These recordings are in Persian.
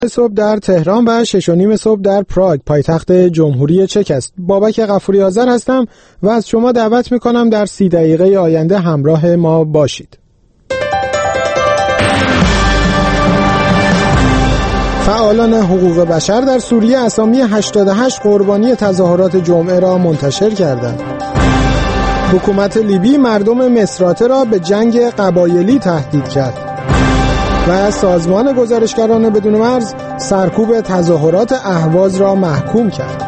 صبح در تهران و 6:30 صبح در پراگ پایتخت جمهوری چک است. بابک غفوری آذر هستم و از شما دعوت میکنم در 30 دقیقه آینده همراه ما باشید. فعالان حقوق بشر در سوریه اسامی 88 قربانی تظاهرات جمعه را منتشر کردند. حکومت لیبی مردم مصراته را به جنگ قبایلی تهدید کرد و سازمان گزارشگران بدون مرز سرکوب تظاهرات اهواز را محکوم کرد.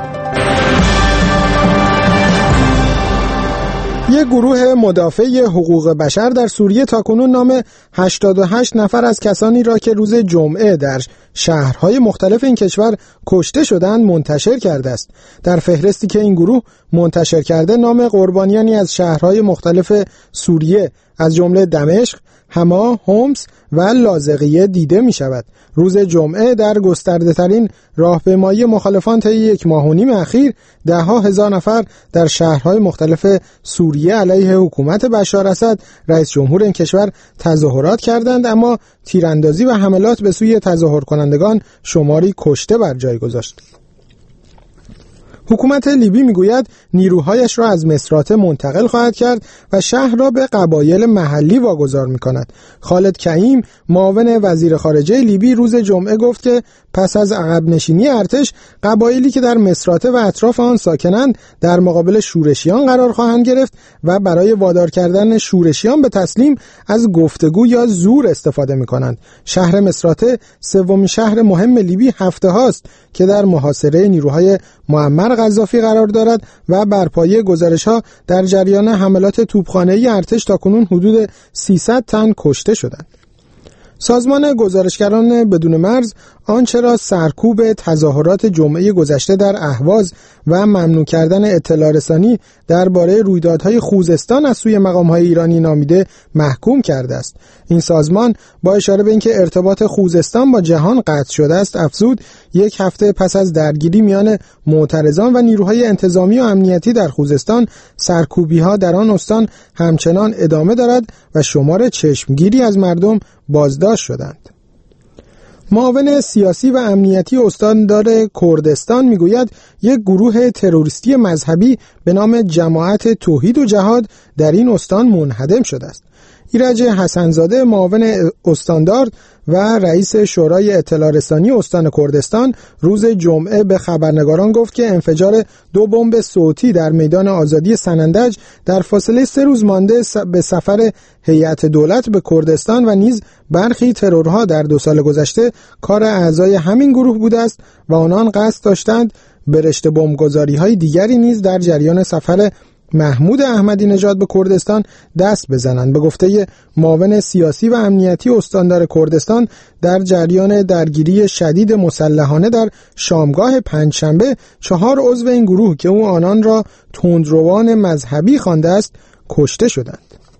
یک گروه مدافع حقوق بشر در سوریه تاکنون نام 88 نفر از کسانی را که روز جمعه در شهرهای مختلف این کشور کشته شدند منتشر کرده است. در فهرستی که این گروه منتشر کرده نام قربانیانی از شهرهای مختلف سوریه از جمله دمشق، حما، حمص و لاذقیه دیده می شود. روز جمعه در گسترده ترین راهپیمایی مخالفان طی 1.5 ماه اخیر 10,000 نفر در شهرهای مختلف سوریه علیه حکومت بشار اسد رئیس جمهور این کشور تظاهرات کردند، اما تیراندازی و حملات به سوی تظاهر کنندگان شماری کشته بر جای گذاشت. حکومت لیبی میگوید نیروهایش را از مصراته منتقل خواهد کرد و شهر را به قبایل محلی واگذار می‌کند. خالد کعیم معاون وزیر خارجه لیبی روز جمعه گفت که پس از عقب نشینی ارتش قبایلی که در مصراته و اطراف آن ساکنند در مقابل شورشیان قرار خواهند گرفت و برای وادار کردن شورشیان به تسلیم از گفتگو یا زور استفاده می‌کنند. شهر مصراته سومین شهر مهم لیبی هفته هاست که در محاصره نیروهای معمر قذافی قرار دارد و بر پایه گزارش‌ها در جریان حملات توپخانه‌ای ارتش تاکنون حدود 300 تن کشته شدند. سازمان گزارشگران بدون مرز آنچه را سرکوب تظاهرات جمعه گذشته در اهواز و ممنوع کردن اطلاع رسانی درباره رویدادهای خوزستان از سوی مقام‌های ایرانی نامیده محکوم کرده است. این سازمان با اشاره به اینکه ارتباط خوزستان با جهان قطع شده است افزود 1 هفته پس از درگیری میان معترضان و نیروهای انتظامی و امنیتی در خوزستان سرکوبی‌ها در آن استان همچنان ادامه دارد و شمار چشمگیری از مردم بازداشت شدند. معاون سیاسی و امنیتی استاندار کردستان میگوید یک گروه تروریستی مذهبی به نام جماعت توحید و جهاد در این استان منهدم شده است. ایرج حسنزاده معاون استاندار و رئیس شورای اطلاع رسانی استان کردستان روز جمعه به خبرنگاران گفت که انفجار 2 بمب صوتی در میدان آزادی سنندج در فاصله 3 روز مانده به سفر هیئت دولت به کردستان و نیز برخی ترورها در 2 سال گذشته کار اعضای همین گروه بوده است و آنان قصد داشتند به رشته بمبگذاری‌های دیگری نیز در جریان سفر محمود احمدی نژاد به کردستان دست بزنند. به گفته معاون سیاسی و امنیتی استاندار کردستان در جریان درگیری شدید مسلحانه در شامگاه پنجشنبه 4 عضو این گروه که او آنان را تندروان مذهبی خوانده است کشته شدند.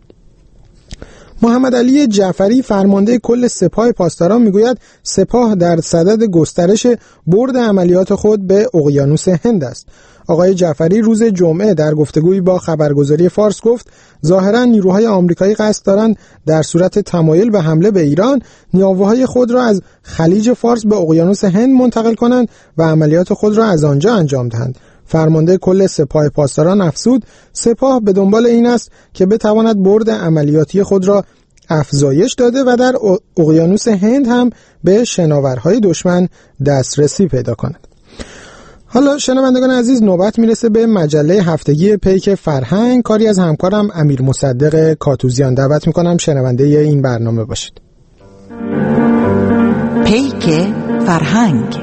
محمد علی جعفری فرمانده کل سپاه پاسداران میگوید سپاه در صدد گسترش برد عملیات خود به اقیانوس هند است. آقای جعفری روز جمعه در گفتگویی با خبرگزاری فارس گفت ظاهراً نیروهای آمریکایی قصد دارند در صورت تمایل به حمله به ایران نیاوه‌های خود را از خلیج فارس به اقیانوس هند منتقل کنند و عملیات خود را از آنجا انجام دهند. فرمانده کل سپاه پاسداران افزود سپاه به دنبال این است که بتواند برد عملیاتی خود را افزایش داده و در اقیانوس هند هم به شناورهای دشمن دسترسی پیدا کند. حالا شنوندگان عزیز نوبت میرسه به مجله هفتگی پیک فرهنگ، کاری از همکارم امیر مصدق کاتوزیان. دعوت میکنم شنونده این برنامه باشید. پیک فرهنگ،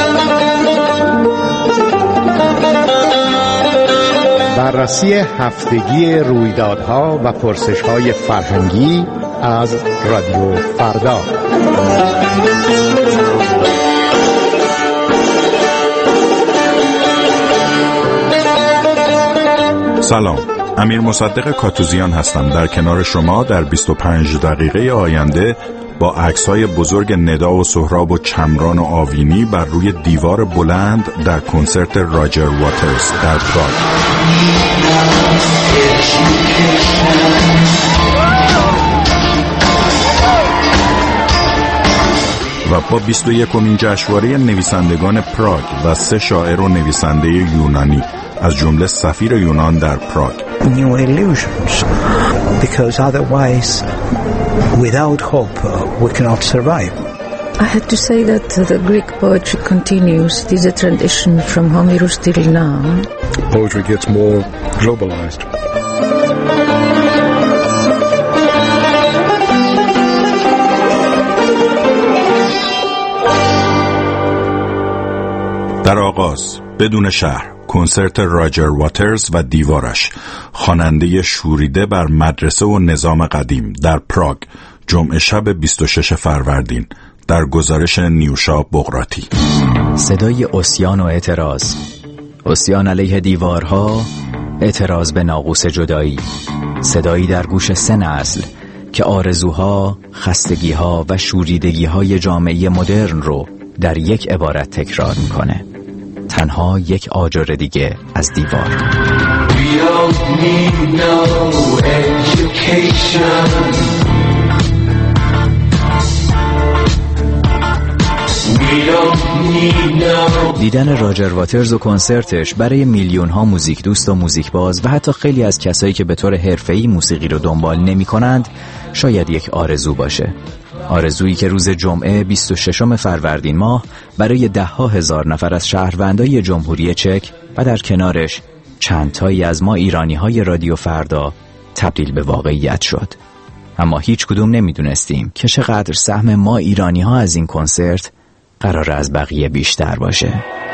بررسی هفتگی رویدادها و پرسش‌های فرهنگی از رادیو فردا. سلام، امیر مصدق کاتوزیان هستم. در کنار شما در 25 دقیقه آینده با عکس‌های بزرگ ندا و سهراب و چمران و آوینی بر روی دیوار بلند در کنسرت راجر واترز در پراگ. و با 21مین جشنواره نویسندگان پراگ و 3 شاعر و نویسنده یونانی از جمله سفیر یونان در پراگ. New illusions, because otherwise without hope we cannot survive. I had to say that the Greek poetry continues. It is a tradition from Homerus till now. Poetry gets more globalized. در آغاز بدون شهر کنسرت راجر واترز و دیوارش، خواننده شوریده بر مدرسه و نظام قدیم در پراگ، جمعه شب 26 فروردین، در گزارش نیوشا بغراتی. صدای عصیان و اعتراض، عصیان علیه دیوارها، اعتراض به ناقوس جدایی، صدایی در گوش 3 نسل که آرزوها، خستگیها و شوریدگیهای جامعه مدرن رو در یک عبارت تکرار میکنه: تنها یک آجر دیگه از دیوار. دیدن راجر واترز و کنسرتش برای میلیون ها موزیک دوست و موزیک باز و حتی خیلی از کسایی که به طور حرفه‌ای موسیقی رو دنبال نمی کنند شاید یک آرزو باشه. آرزویی که روز جمعه 26 فروردین ماه برای 10,000 نفر از شهروندای جمهوری چک و در کنارش چند تایی از ما ایرانی‌های رادیو فردا تبدیل به واقعیت شد. اما هیچ کدوم نمیدونستیم که چقدر سهم ما ایرانی‌ها از این کنسرت قراره از بقیه بیشتر باشه.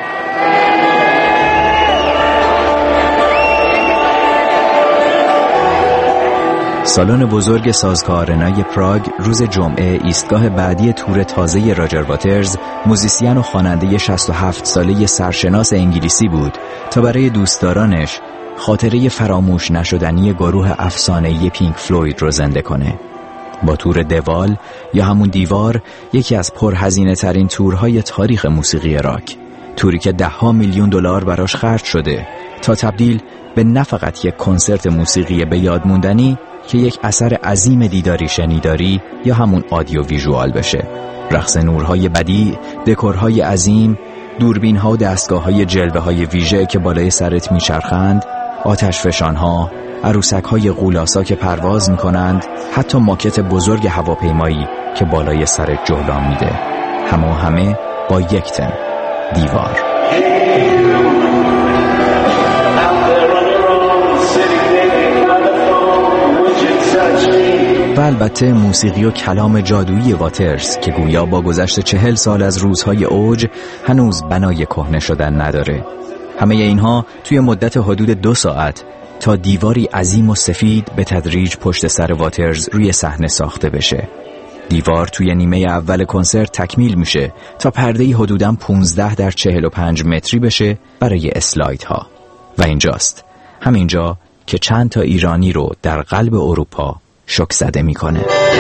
سالن بزرگ سازگاه آرنای پراگ روز جمعه ایستگاه بعدی تور تازه راجر واترز، موزیسین و خواننده 67 ساله سرشناس انگلیسی بود تا برای دوستدارانش خاطره فراموش نشدنی گروه افسانه‌ای پینک فلوید رو زنده کنه. با تور دوال یا همون دیوار، یکی از پرهزینه ترین تورهای تاریخ موسیقی راک، توری که $10 میلیون براش خرج شده تا تبدیل به نه فقط یک کنسرت موسیقی به یاد موندنی که یک اثر عظیم دیداری شنیداری یا همون آدیو ویژوال بشه. رقص نورهای بدیع، دکورهای عظیم، دوربین‌ها و دستگاه‌های جلوه‌های ویژه که بالای سرت میچرخند، آتشفشان‌ها، عروسک‌های غولاسا که پرواز می‌کنند، حتی ماکت بزرگ هواپیمایی که بالای سرت جولان میده. همه با یک تم: دیوار. و البته موسیقی و کلام جادویی واترز که گویا با گذشت 40 سال از روزهای اوج هنوز بنای کهنه شدن نداره. همه اینها توی مدت حدود 2 ساعت تا دیواری عظیم و سفید به تدریج پشت سر واترز روی صحنه ساخته بشه. دیوار توی نیمه اول کنسرت تکمیل میشه تا پرده‌ای حدوداً 15 در 45 متری بشه برای اسلایدها. و اینجاست، همینجا که چند تا ایرانی رو در قلب اروپا شوک زده میکنه.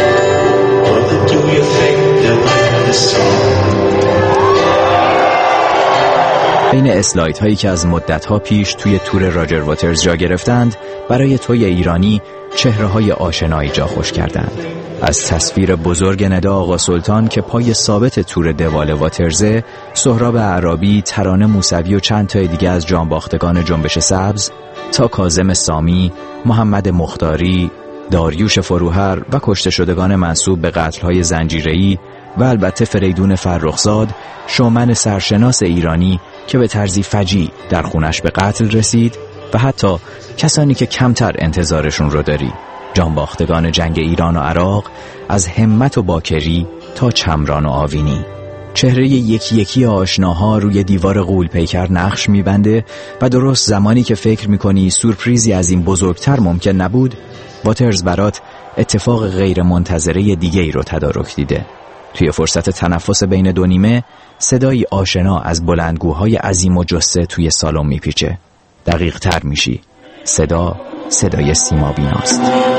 بین اسلاید هایی که از مدت ها پیش توی تور راجر واترز جا گرفتند، برای توی ایرانی چهره های آشنایی جا خوش کردند. از تصویر بزرگ ندا آقا سلطان که پای ثابت تور دوال واترزه، سهراب اعرابی، ترانه موسوی و چند تا دیگه از جانباختگان جنبش سبز، تا کاظم سامی، محمد مختاری، داریوش فروهر و کشته شدگان منسوب به قتل‌های زنجیره‌ای و البته فریدون فرخزاد، شومن سرشناس ایرانی که به طرزی فجیع در خونش به قتل رسید، و حتی کسانی که کمتر انتظارشون رو داری، جانباختگان جنگ ایران و عراق، از همت و باکری تا چمران و آوینی. چهره یکی یکی آشناها روی دیوار غول پیکر نقش میبنده و درست زمانی که فکر میکنی سورپریزی از این بزرگتر ممکن نبود، واترز برات اتفاق غیر منتظره دیگه ای رو تدارک دیده. توی فرصت تنفس بین 2 نیمه، صدایی آشنا از بلندگوهای عظیم و جثه توی سالن میپیچه. دقیق تر میشی، صدای سیما بیناست.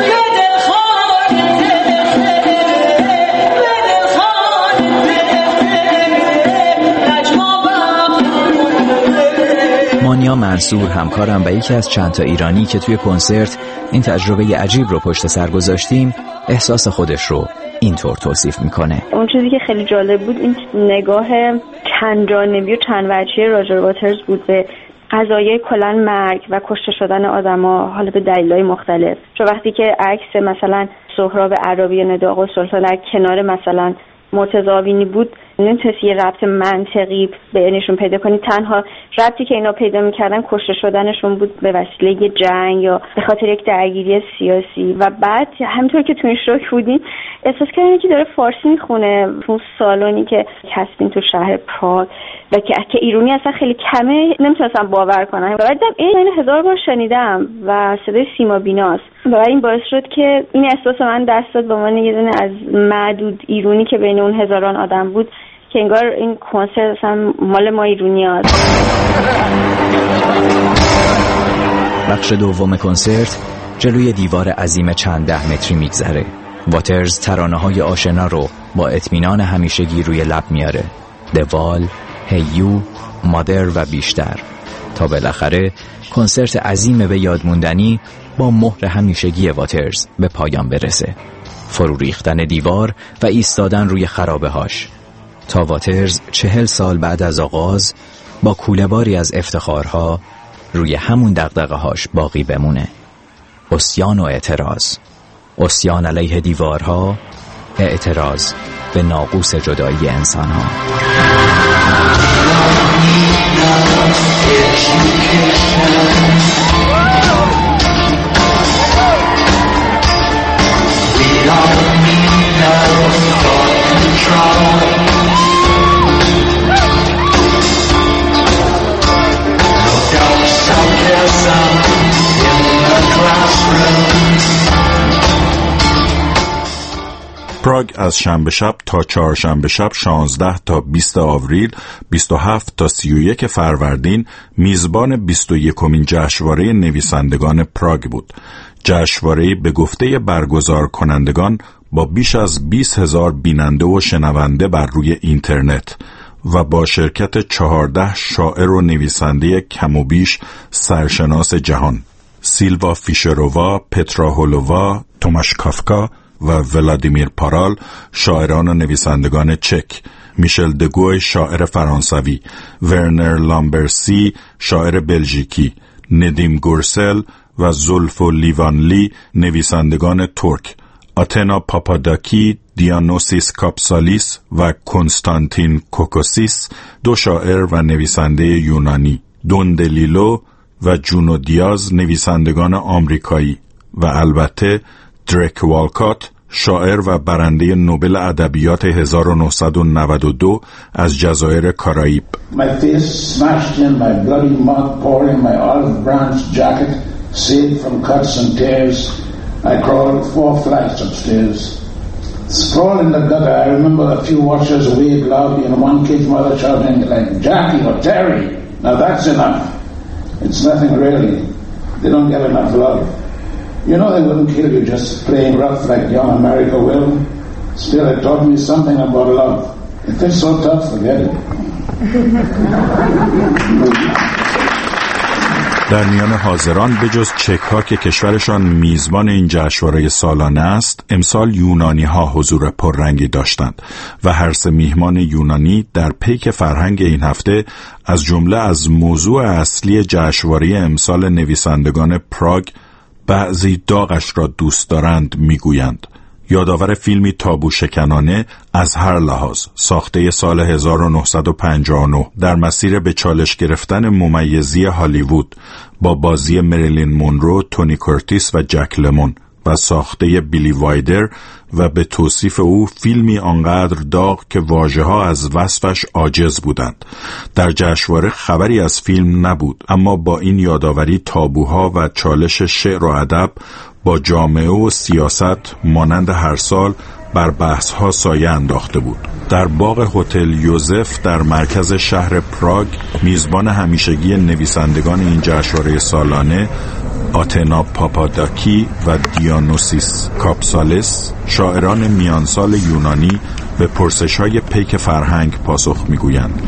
مانیا منصور، همکارم و یکی از چند تا ایرانی که توی کنسرت این تجربه عجیب رو پشت سر گذاشتیم، احساس خودش رو اینطور توصیف میکنه. اون چیزی که خیلی جالب بود این نگاه چند جانبی و چند وجهی راجر واترز بود به قضایای کلاً مرگ و کشته شدن آدما، حالا به دلایل مختلف. چون وقتی که عکس مثلا سهراب عرابی نداغ و سلطان در کنار مثلا مرتضی آوینی بود، نمیتونستی یه ربط منطقی بینشون پیدا کنی. تنها ربطی که اینا پیدا میکردن کشته شدنشون بود به وسیله یه جنگ یا به خاطر یک درگیری سیاسی. و بعد همینطور که تو این شوک بودیم احساس کردیم که داره فارسی میخونه تو سالونی که هستیم تو شهر پراگ و که ایرانی اصلا خیلی کمه، نمیتونستم باور کنم. و بعد اینو 1000 بار شنیدم و صدای سیما بیناست و این باعث شد که این احساس من دست داد به من یه دونه از معدود ایرانی که بین اون هزاران آدم بود که انگار این کنسرت اصلا مال ما ایرانی هست. بخش دوم کنسرت جلوی دیوار عظیم چند 10 متری میگذره. واترز ترانه‌های آشنا رو با اطمینان همیشگی روی لب میاره. دوال، هیو، مادر و بیشتر، تا بالاخره کنسرت عظیم به یادموندنی با مهر همیشگی واترز به پایان برسه. فرو ریختن دیوار و ایستادن روی خرابه هاش تا واترز 40 سال بعد از آغاز با کوله‌باری از افتخارها روی همون دغدغه هاش باقی بمونه. عصیان و اعتراض، عصیان علیه دیوارها، اعتراض به ناقوس جدایی انسانها. پراگ از شنبه شب تا چهارشنبه شب 16 تا 20 آوریل، 27 تا 31 فروردین میزبان 21مین جشنواره نویسندگان پراگ بود. جشنواره‌ای به گفته برگزار کنندگان با بیش از 20,000 بیننده و شنونده بر روی اینترنت و با شرکت 14 شاعر و نویسنده کم و بیش سرشناس جهان: سیلوا فیشرووا، پترا هولووا، توماش کافکا و ولادیمیر پارال شاعران و نویسندگان چک، میشل دگوی شاعر فرانسوی، ورنر لامبرسی شاعر بلژیکی، ندیم گورسل و زولفو لیوانلی نویسندگان ترک، آتنا پاپاداکی، دیانوسیس کاپسالیس و کنستانتین کوکوسیس دو شاعر و نویسنده یونانی، دون دلیلو و جونو دیاز نویسندگان آمریکایی و البته دریک والکات شاعر و برنده نوبل ادبیات 1992 از جزایر کارائیب. My face smashed in, my bloody mouth pouring, my olive branch jacket saved from cuts and tears. I crawled 4 flights upstairs. Sprawled in the gutter, I remember a few watchers waved loudly and one kid's mother shouting like, Jackie or Terry. Now that's enough. It's nothing really. They don't get enough love. You know they wouldn't kill you just playing rough like young America will. Still, it taught me something about love. If it's so tough, forget it. در میان حاضران به جز چک ها که کشورشان میزبان این جشنواره سالانه است، امسال یونانی ها حضور پررنگی داشتند و هر سه میهمان یونانی در پیک فرهنگ این هفته از جمله از موضوع اصلی جشنواره امسال نویسندگان پراگ بعضی داغش را دوست دارند میگویند. یادآور فیلمی تابو شکنانه از هر لحاظ ساخته سال 1959 در مسیر به چالش گرفتن ممیزی هالیوود با بازی مریلین مونرو، تونی کورتیس و جک لمون و ساخته بیلی وایدر و به توصیف او فیلمی آنقدر داغ که واژه‌ها از وصفش عاجز بودند. در جشنواره خبری از فیلم نبود، اما با این یادآوری تابوها و چالش شعر و ادب با جامعه و سیاست مانند هر سال بر بحث‌ها سایه انداخته بود. در باغ هتل یوزف در مرکز شهر پراگ میزبان همیشگی نویسندگان این جشنواره سالانه آتنا پاپاداکی و دیانوسیس کاپسالیس شاعران میانسال یونانی به پرسش‌های پیک فرهنگ پاسخ می‌گویند.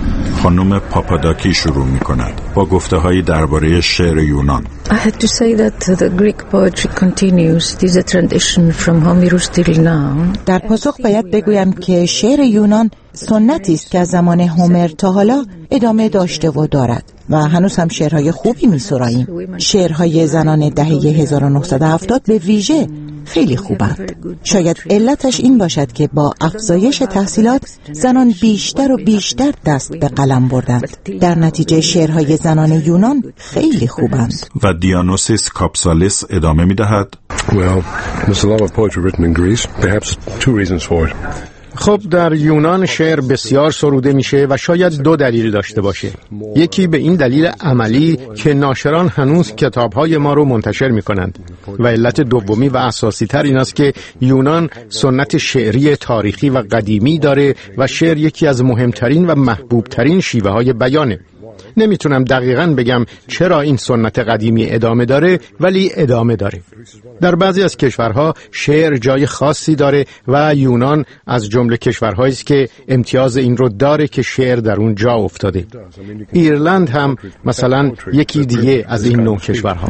خانم پاپاداکی شروع می کند با گفته هایی درباره شعر یونان. I had to say that the Greek poetry continues. It is a tradition from Homerus till now. در پاسخ باید بگویم که شعر یونان سنتی است که از زمان هومر تا حالا ادامه داشته و دارد و هنوز هم شعرهای خوبی می‌سراییم. شعرهای زنان دهه 1970 به ویژه خیلی خوبند. شاید علتش این باشد که با افزایش تحصیلات زنان بیشتر و بیشتر دست به قلم بردند. در نتیجه شعرهای زنان یونان خیلی خوبند. و دیانوسیس کاپسالیس ادامه می‌دهد. Well, there's a lot of poetry written in Greece. Perhaps two reasons for it. خب در یونان شعر بسیار سروده میشه و شاید دو دلیل داشته باشه. یکی به این دلیل عملی که ناشران هنوز کتاب‌های ما رو منتشر میکنند و علت دومی و اساسی تر این است که یونان سنت شعری تاریخی و قدیمی داره و شعر یکی از مهمترین و محبوبترین شیوه‌های بیانه. نمیتونم دقیقاً بگم چرا این سنت قدیمی ادامه داره، ولی ادامه داره. در بعضی از کشورها شعر جای خاصی داره و یونان از جمله کشورهایی است که امتیاز این رو داره که شعر در اون جا افتاده. ایرلند هم مثلا یکی دیگه از این نوع کشورها.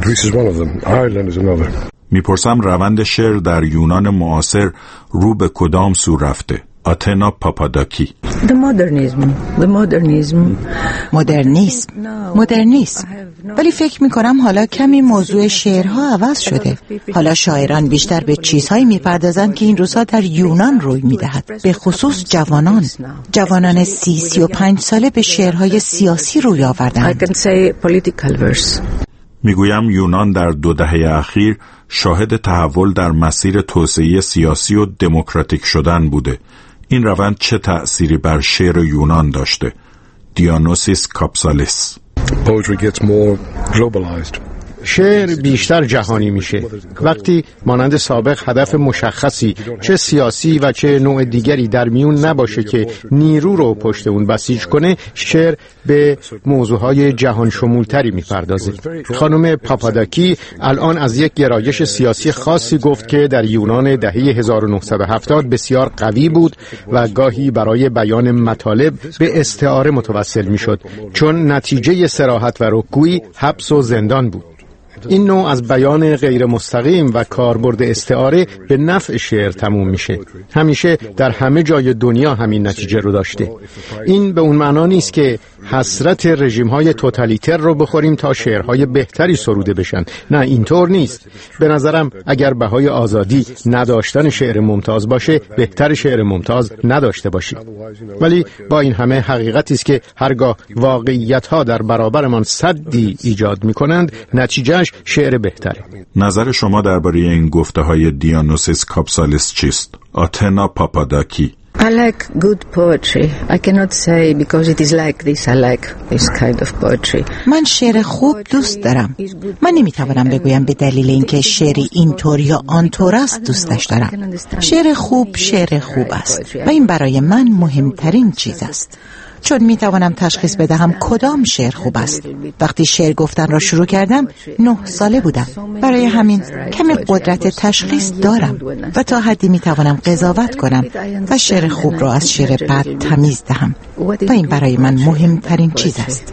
میپرسم روند شعر در یونان معاصر رو به کدام سو رفته؟ آتنا پاپاداکی. مدرنیسم. ولی فکر میکنم حالا کمی موضوع شعرها عوض شده. حالا شاعران بیشتر به چیزهایی میپردازند که این روزها در یونان روی میدهد. به خصوص جوانان 30-35 ساله به شعرهای سیاسی روی آوردند. میگویم یونان در 2 دهه اخیر شاهد تحول در مسیر توسعه سیاسی و دموکراتیک شدن بوده. این روند چه تأثیری بر شعر یونان داشته؟ دیانوسیس کاپسالیس. Poetry gets more globalized. شعر بیشتر جهانی میشه. وقتی مانند سابق هدف مشخصی چه سیاسی و چه نوع دیگری در میون نباشه که نیرو رو پشت اون بسیج کنه، شعر به موضوعهای جهان شمولتری میپردازه. خانم پاپاداکی الان از یک گرایش سیاسی خاصی گفت که در یونان دهه 1970 بسیار قوی بود و گاهی برای بیان مطالب به استعاره متوسل میشد، چون نتیجه صراحت و رکگویی حبس و زندان بود. این نوع از بیان غیر مستقیم و کاربرد استعاره به نفع شعر تموم میشه. همیشه در همه جای دنیا همین نتیجه رو داشته. این به اون معنا نیست که حسرت رژیم‌های توتالیتر رو بخوریم تا شعرهای بهتری سروده بشن. نه، اینطور نیست. به نظرم اگر بهای آزادی نداشتن شعر ممتاز باشه، بهتر شعر ممتاز نداشته باشیم. ولی با این همه حقیقتی است که هرگاه واقعیت‌ها در برابرمان سدی ایجاد می‌کنند، نتیجهش شعر بهتره. نظر شما درباره این گفته‌های دیانوسیس کاپسالیس چیست؟ آتنا پاپاداکی. I like good poetry. I cannot say because it is like this. I like this kind of poetry. من شعر خوب دوست دارم. من نمیتوانم بگویم به دلیل اینکه شعری اینطور یا آنطور است دوستش دارم. شعر خوب است و این برای من مهمترین چیز است. چون میتوانم تشخیص بدهم کدام شعر خوب است. وقتی شعر گفتن را شروع کردم 9 ساله بودم. برای همین کمی قدرت تشخیص دارم و تا حدی میتوانم قضاوت کنم و شعر خوب را از شعر بد تمیز دهم و این برای من مهمترین چیز است.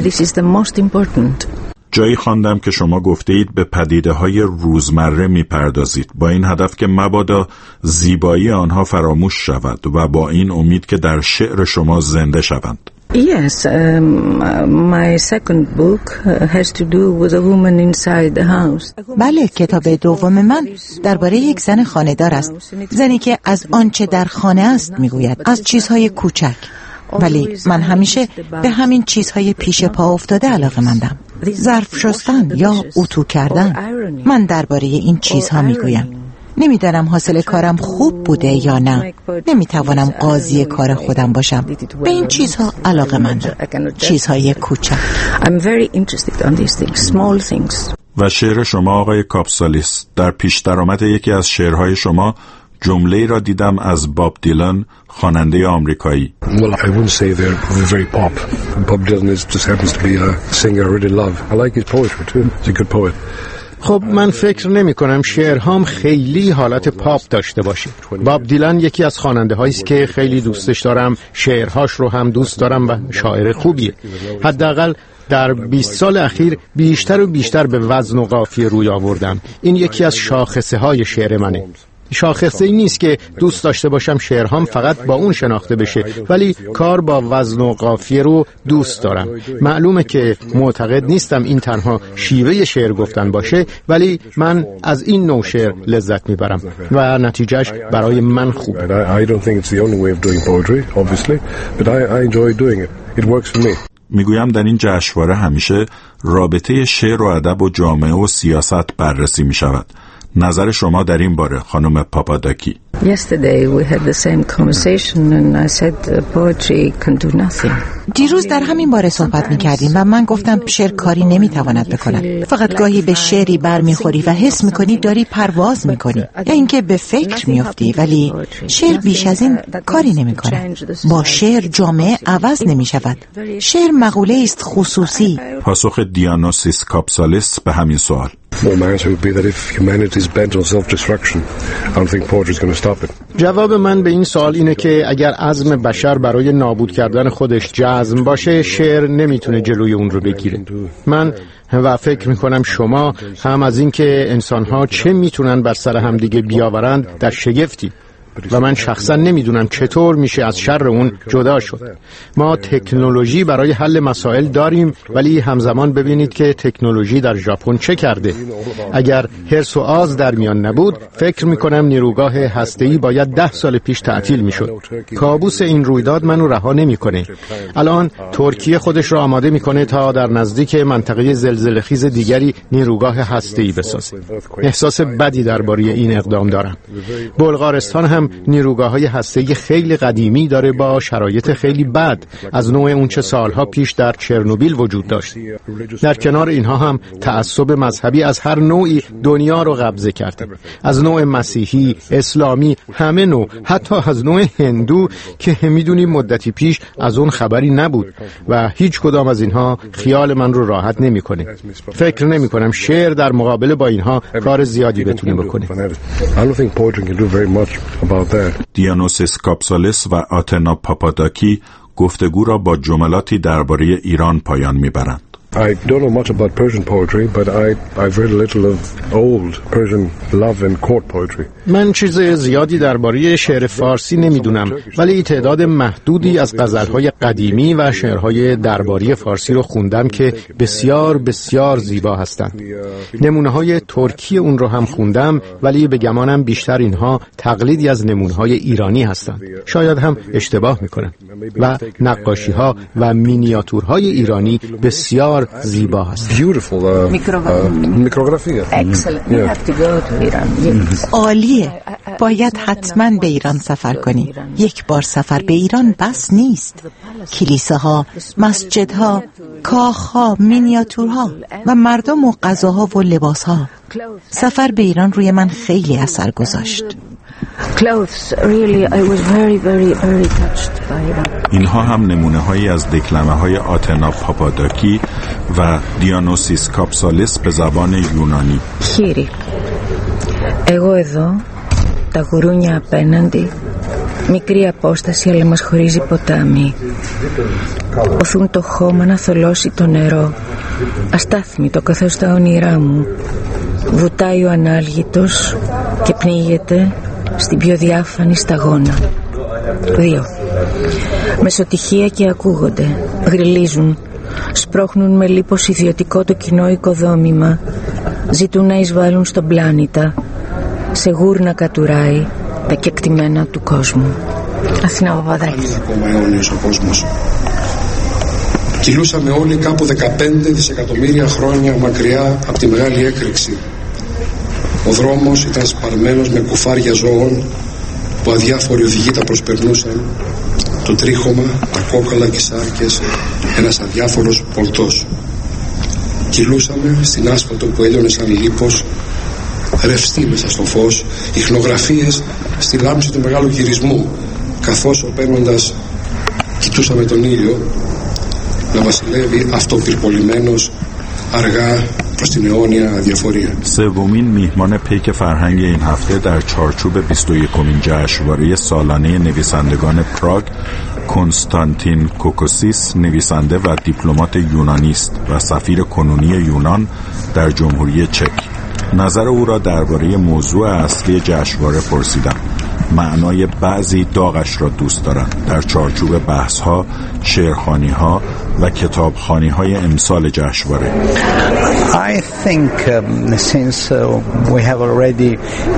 جایی خواندم که شما گفته اید به پدیده‌های روزمره می‌پردازید با این هدف که مبادا زیبایی آنها فراموش شود و با این امید که در شعر شما زنده شوند. Yes, my second book has to do with a woman inside the house. بله، کتاب دوم من درباره یک زن خانه‌دار است. زنی که از آنچه در خانه است میگوید، از چیزهای کوچک. ولی من همیشه به همین چیزهای پیش پا افتاده علاقه‌مندم. ظرف شستن یا اتو کردن. من درباره این چیزها میگویم. نمیدانم حاصل کارم خوب بوده یا نه. نمیتوانم قاضی کار خودم باشم. به این چیزها علاقه‌مندم. چیزهای کوچک. I'm very interested on these things, small things. و شعر شما آقای کاپسالیس، در پیش درآمد یکی از شعرهای شما جمله‌ای را دیدم از باب دیلن، خواننده آمریکایی. Well, I wouldn't say they're very pop. Bob Dylan just happens to be a singer I really love. I like his poetry too. He's a good poet. خب من فکر نمی کنم شعرهام خیلی حالت پاپ داشته باشه. باب دیلان یکی از خواننده‌هایی است که خیلی دوستش دارم، شعرهاش رو هم دوست دارم و شاعر خوبیه. حداقل در 20 سال اخیر بیشتر و بیشتر به وزن و قافیه روی آوردم. این یکی از شاخصه‌های شعر منه. شاخصه ای نیست که دوست داشته باشم شعرهام فقط با اون شناخته بشه، ولی کار با وزن و قافیه رو دوست دارم. معلومه که معتقد نیستم این تنها شیوه شعر گفتن باشه، ولی من از این نوع شعر لذت میبرم و نتیجهش برای من خوبه. میگویم در این جشنواره همیشه رابطه شعر و ادب و جامعه و سیاست بررسی میشود. نظر شما در این باره خانم پاپاداکی؟ دیروز در همین باره صحبت می‌کردیم و من گفتم شعر کاری نمی‌تواند بکند. فقط گاهی به شعری برمیخوری و حس می‌کنی داری پرواز می‌کنی، یا اینکه به فکر می‌افتی، ولی شعر بیش از این کاری نمی‌کند. با شعر جامعه عوض نمی‌شود. شعر مقوله است خصوصی. پاسخ دیانوسیس کاپسالیس به همین سوال. جواب من به این سوال اینه که اگر عزم بشر برای نابود کردن خودش جزم باشه، شعر نمیتونه جلوی اون رو بگیره. من و فکر میکنم شما هم از این که انسانها چه میتونن بر سر همدیگه بیاورند در شگفتی، و من شخصا نمیدونم چطور میشه از شر اون جدا شد. ما تکنولوژی برای حل مسائل داریم، ولی همزمان ببینید که تکنولوژی در ژاپن چه کرده. اگر حرص و آز در میان نبود، فکر میکنم نیروگاه هسته‌ای باید 10 سال پیش تعطیل میشد. کابوس این رویداد منو رها نمیکنه. الان ترکیه خودش را آماده میکنه تا در نزدیک منطقه زلزله‌خیز دیگری نیروگاه هسته‌ای بسازه. احساس بدی درباره این اقدام دارم. بلغارستان هم نیروگاه‌های هسته‌ای خیلی قدیمی داره با شرایط خیلی بد، از نوع اون چه سالها پیش در چرنوبیل وجود داشت. در کنار اینها هم تعصب مذهبی از هر نوعی دنیا رو قبضه کرده، از نوع مسیحی، اسلامی، همه نوع، حتی از نوع هندو که میدونیم مدتی پیش از اون خبری نبود، و هیچ کدام از اینها خیال من رو راحت نمی‌کنه. فکر نمی‌کنم شعر در مقابله با اینها کار زیادی بتونه بکنه. دیانوسیس کاپسالیس و آتنا پاپاداکی گفتگو را با جملاتی درباره ایران پایان میبرند. I don't know much about Persian poetry, but I've read a little of old Persian love and court poetry. من چیز زیادی درباره شعر فارسی نمیدونم، ولی تعداد محدودی از غزل‌های قدیمی و شعرهای درباری فارسی رو خوندم که بسیار بسیار زیبا هستند. نمونه‌های ترکی اون رو هم خوندم، ولی به گمانم بیشتر اینها تقلیدی از نمونه‌های ایرانی هستند. شاید هم اشتباه میکنم. و نقاشی‌ها و مینیاتورهای ایرانی بسیار زیبا هست. میکروگرافی. عالیه. باید حتما به ایران سفر کنی. یک بار سفر به ایران بس نیست. کلیساها، مسجدها، کاخها، مینیاتورها و مردم و غذاها و لباسها. سفر به ایران روی من خیلی اثر گذاشت. اینها هم نمونه هایی از دکلمه های آتنا پاپاداکی و دیانوسیس کاپسالیس به زبان یونانی. Κύριε, εγώ εδώ, τα γουρούνια απέναντι, μικρή απόσταση αλλά μας χωρίζει ποτάμι. Οθούν το χώμα να θολώσει το νερό, αστάθμητο καθώς τα όνειρά μου. Βουτάει ο ανάλγητος και πνίγεται στην πιο διάφανη σταγόνα. 2. Μεσοτυχία και ακούγονται, γριλίζουν, σπρώχνουν με λίπος ιδιωτικό το κοινό οικοδόμημα, ζητούν να εισβάλλουν στον πλάνητα, σε γούρνα κατουράει τα κεκτημένα του κόσμου. Αθηνά Παπαδάκη. Ακόμα αιώνιος ο κόσμος. Κυλούσαμε όλοι κάπου 15 δισεκατομμύρια χρόνια μακριά από τη μεγάλη έκρηξη. Ο δρόμος ήταν σπαρμένος με κουφάρια ζώων που αδιάφοροι οδηγοί τα προσπερνούσαν, το τρίχωμα, τα κόκαλα και σάρκες, ένας αδιάφορος πολτός. Κυλούσαμε στην άσφαλτο που έλειωνε σαν λίπος, ρευστή μέσα στο φως, ιχνογραφίες στη λάμψη του μεγάλου γυρισμού, καθώς οπέμοντας κοιτούσαμε τον ήλιο να βασιλεύει αυτοπυρπολημένος αργά προς την αιώνια αδιαφορία. سومین میهمان پیک فرهنگ این هفته در چارچوب 21مین جشنواره سالانه نویسندگان پراگ کنستانتین کوکوسیس، نویسنده و دیپلمات یونانی است و سفیر کنونی یونان در جمهوری چک. نظر او را درباره موضوع اصلی جشنواره پرسیدم. معنای بعضی داغش را دوست دارند در چارچوب بحث‌ها، شعرخوانی‌ها و کتابخوانی‌های امسال جشنواره. I think since we have already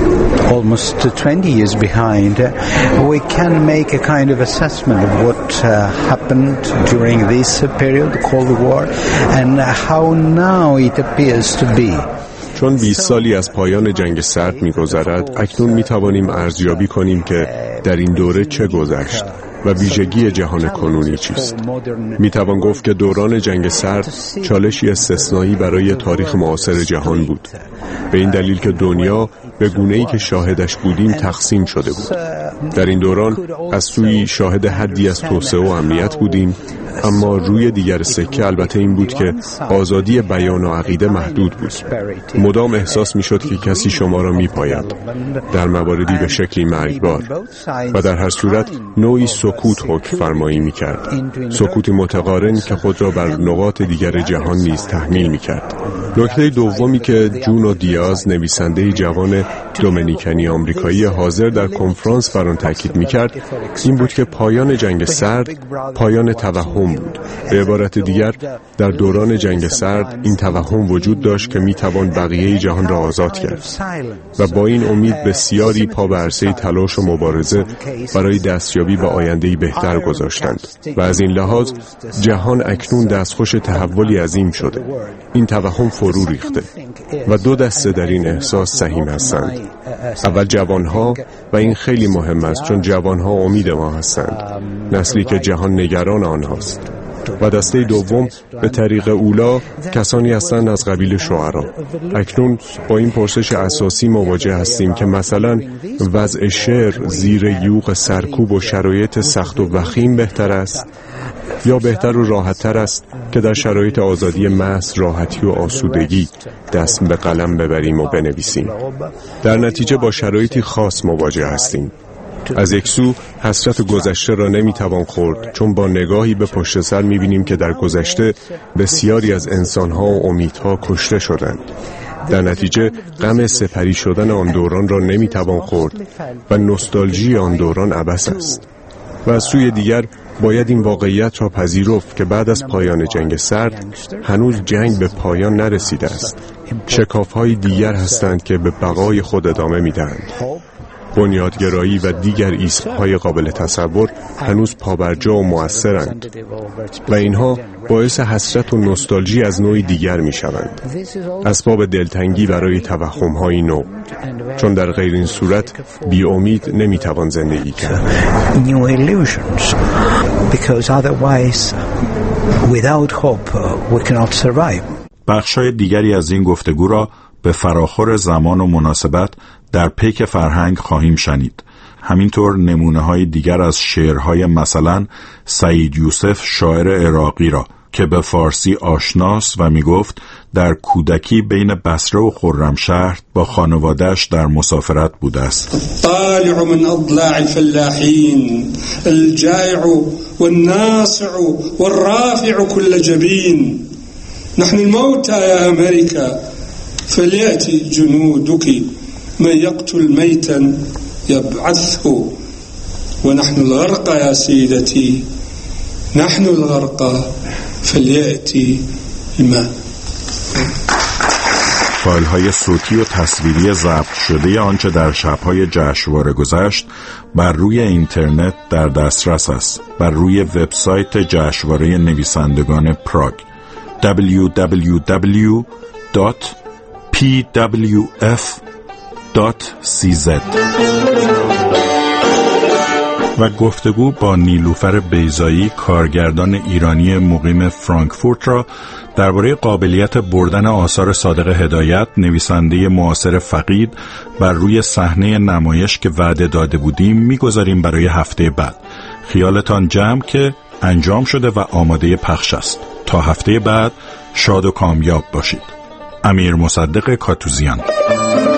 almost 20 years behind, we can make a kind of assessment of what happened during this period, the Cold War, and how now it appears to be. چون 20 سالی از پایان جنگ سرد می‌گذرد، اکنون می‌توانیم ارزیابی کنیم که در این دوره چه گذشت و ویژگی جهان کنونی چیست. می‌توان گفت که دوران جنگ سرد چالشی استثنایی برای تاریخ معاصر جهان بود، به این دلیل که دنیا به گونه‌ای که شاهدش بودیم تقسیم شده بود. در این دوران از سوی شاهد حدی از توسعه و امنیت بودیم، اما روی دیگر سکه البته این بود که آزادی بیان و عقیده محدود بود. مدام احساس می‌شد که کسی شما را می‌پاید، در مواردی به شکلی مرگبار، و در هر صورت نوعی سکوت حکم فرمایی می‌کرد، سکوتی متقارن که خود را بر نقاط دیگر جهان نیز تحمیل می‌کرد. نکته دومی که جونو دیاز، نویسنده جوان دومینیکنی آمریکایی حاضر در کنفرانس بر آن تاکید می‌کرد، این بود که پایان جنگ سرد پایان توهم بود. به عبارت دیگر، در دوران جنگ سرد این توهم وجود داشت که میتوان بقیه جهان را آزاد کرد و با این امید بسیاری پا به عرصه تلاش و مبارزه برای دستیابی به آینده‌ای بهتر گذاشتند و از این لحاظ جهان اکنون دستخوش تحولی عظیم شده. این توهم فرو ریخته و دو دسته در این احساس سهیم هستند. اول جوانها، و این خیلی مهم است چون جوانها امید ما هستند، نسلی که جهان نگران آنهاست، و دسته دوم به طریق اولا کسانی هستند از قبیل شعرا. اکنون با این پرسش اساسی مواجه هستیم که مثلا وضع شعر زیر یوغ سرکوب و شرایط سخت و وخیم بهتر است یا بهتر و راحت‌تر است که در شرایط آزادی محض، راحتی و آسودگی دست به قلم ببریم و بنویسیم. در نتیجه با شرایطی خاص مواجه هستیم. از یک سو حسرت گذشته را نمیتوان خورد، چون با نگاهی به پشت سر میبینیم که در گذشته بسیاری از انسانها و امیدها کشته شدند. در نتیجه غم سپری شدن آن دوران را نمیتوان خورد و نوستالژی آن دوران عبث است. و از سوی دیگر باید این واقعیت را پذیرفت که بعد از پایان جنگ سرد هنوز جنگ به پایان نرسیده است. شکاف‌های دیگر هستند که به بقای خود ادامه میدهند. بنیادگرایی و دیگر ایسم‌های قابل تصور هنوز پابرجا و مؤثرند و اینها باعث حسرت و نوستالژی از نوعی دیگر می‌شوند، اسباب دلتنگی برای توهم‌های نو، چون در غیر این صورت بی امید نمی‌توان زندگی کرد. New illusions, because otherwise without hope we cannot survive. بخشای دیگری از این گفتگو را به فراخور زمان و مناسبت در پیک فرهنگ خواهیم شنید. همینطور نمونه‌های دیگر از شعرهای مثلا سعید یوسف شاعر عراقی را که به فارسی آشناست و میگفت در کودکی بین بصره و خرمشهر با خانواده‌اش در مسافرت بوده است. طالع من اضلاع فلاحین الجائع والناصع والرافع كل جبين نحن الموتى يا امريكا فليأتي جنودك من يقتل ميتا يبعثه ونحن الغرقى يا سيدتي نحن الغرقى فليأتي الماء. فایل‌های صوتی و تصویری ضبط شده آنچه در شب‌های جشنواره گذشت بر روی اینترنت در دسترس است، بر روی وبسایت جشنواره نویسندگان پراگ www.pwf.cz. و گفتگو با نیلوفر بیضایی، کارگردان ایرانی مقیم فرانکفورت را درباره قابلیت بردن آثار صادق هدایت، نویسنده معاصر فقید، بر روی صحنه نمایش که وعده داده بودیم می‌گذاریم برای هفته بعد. خیالتان جمع که انجام شده و آماده پخش است. تا هفته بعد شاد و کامیاب باشید. امیر مصدق کاتوزیان.